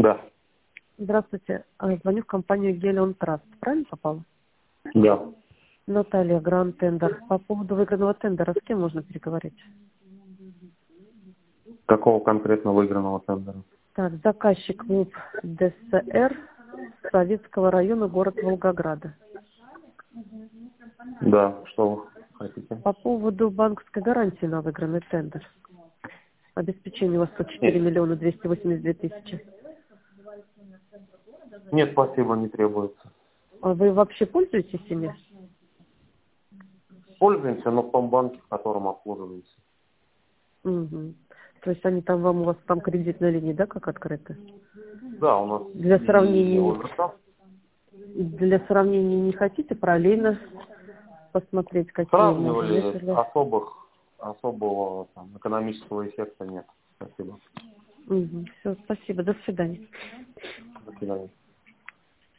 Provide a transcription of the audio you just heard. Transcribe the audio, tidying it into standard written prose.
Да. Здравствуйте. Звоню в компанию Гелион Траст. Правильно попала? Да. Наталья, Гранд Тендер. По поводу выигранного тендера, с кем можно переговорить? Какого конкретно выигранного тендера? Так, заказчик ВУП ДСР Советского района, город Волгограда. Да, что вы хотите? По поводу банковской гарантии на выигранный тендер. Обеспечение у вас 104 миллиона 282 тысячи. Нет, спасибо, не требуется. А вы вообще пользуетесь ими? Пользуемся, но в том банке, в котором обслуживаемся. Угу. То есть они там вам, у вас там кредитная линия, да, как открыта? Да, у нас Для и сравнения, ОЖК. не хотите параллельно посмотреть, какие можно? Сравнивали, Если... особого там, экономического эффекта нет. Спасибо. Угу. Все, спасибо, до свидания. До свидания.